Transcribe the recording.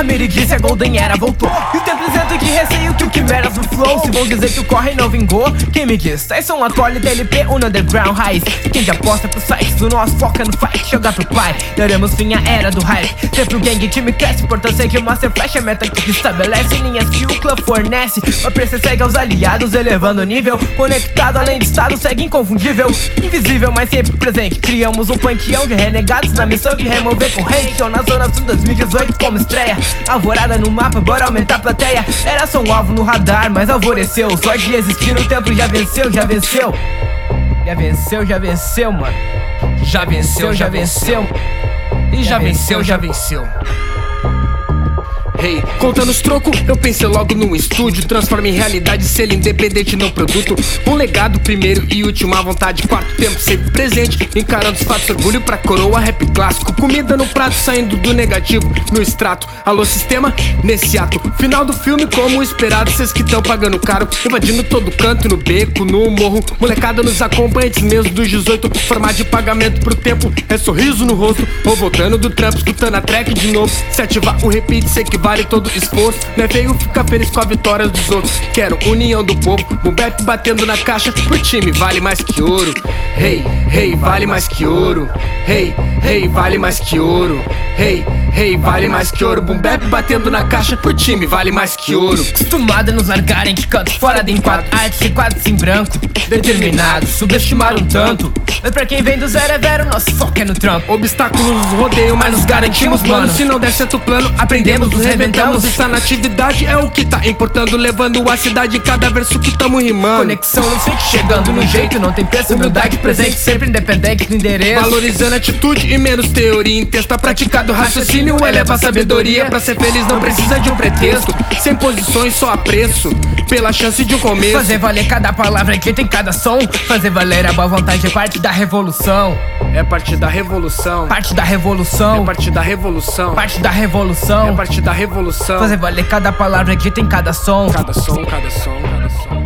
Miridice, a Golden Era voltou. E o tempo isento de receio que o que meras no flow. Se vão dizer que o corre não vingou, quem me diz? Tyson acolhe TLP, um underground raiz. Quem te aposta pro sites do nosso foca no fight, jogar pro pai. Daremos fim à era do hype. Sempre o gang time cresce, importância que o Master Flash é meta que estabelece linhas que o clã fornece. A preço segue aos aliados, elevando o nível. Conectado além de estado, segue inconfundível. Invisível, mas sempre presente. Criamos um panteão de renegados na missão de remover corrente. Ou na zona sul 2018 como estreia. Alvorada no mapa, bora aumentar a plateia. Era só um alvo no radar, mas alvoreceu. Só de existir o tempo já venceu, já venceu. Já venceu, já venceu, mano. Já venceu, já venceu. E já venceu, já venceu. Hey, contando os trocos, eu pensei logo num estúdio. Transforma em realidade, selo independente, não produto. Um legado, primeiro e último à vontade. Quarto tempo sempre presente, encarando os fatos, orgulho pra coroa, rap clássico. Comida no prato, saindo do negativo no extrato. Alô sistema, nesse ato final do filme, como esperado. Cês que tão pagando caro, invadindo todo canto, no beco, no morro. Molecada nos acompanhantes meus dos 18. Formato de pagamento pro tempo, é sorriso no rosto. Ou voltando do trampo, escutando a track de novo. Se ativar o repeat, sei que vale todo esforço. Não é feio ficar feliz com a vitória dos outros. Quero união do povo, boom bap batendo na caixa. Pro time vale mais que ouro. Hey, hey, vale mais que ouro. Hey, hey, vale mais que ouro. Hey, hey, vale mais que ouro. Boom bap batendo na caixa. Pro time vale mais que ouro. Acostumado a nos largarem de canto, fora de enquadro. Arte e quadros em branco, determinado, subestimaram tanto. Mas pra quem vem do zero é vero, nosso foco é no trampo. Obstáculos nos rodeiam, mas nos garantimos, mano. Se não der certo o plano, aprendemos, nos reventamos. Essa natividade é o que tá importando, levando a cidade em cada verso que tamo rimando. Conexão no fique chegando no jeito, não tem preço. Humildade presente, sempre independente do endereço. Valorizando a atitude e menos teoria. Em texto praticado, raciocínio eleva a sabedoria. Pra ser feliz não precisa de um pretexto. Sem posições, só apreço pela chance de um começo. Fazer valer cada palavra que tem cada som. Fazer valer a boa vontade é parte da revolução. É parte da revolução. Parte da revolução. É parte da revolução. Parte da revolução. É parte da revolução. Fazer valer cada palavra que tem cada som. Cada som, cada som, cada som.